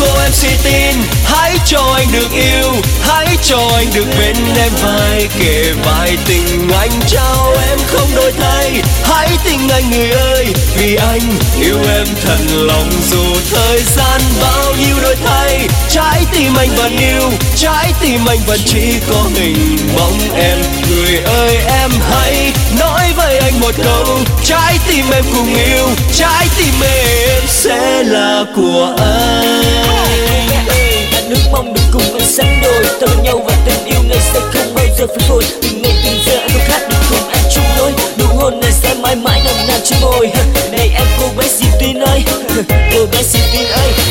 cô em si tin, hãy cho anh được yêu, hãy cho anh được bên em vai kề vai. Tình anh trao em không đổi thay, hãy tin anh người ơi, vì anh yêu em thật lòng dù thời gian bao nhiêu đổi thay. Trái tim anh vẫn yêu, trái tim anh vẫn chỉ có hình bóng em. Người ơi em hãy nói với anh một câu, trái tim em cùng yêu, trái tim em sẽ là của anh. Anh ước mong được cùng anh sánh đôi, ta bên nhau và tình yêu này sẽ không bao giờ phai phôi. Từ ngày từng giờ anh không khác được cùng anh chung lối, nụ hôn này sẽ mãi mãi nồng nàn trên môi. Này em cô bé xì tin ơi, cô bé xì tin ơi,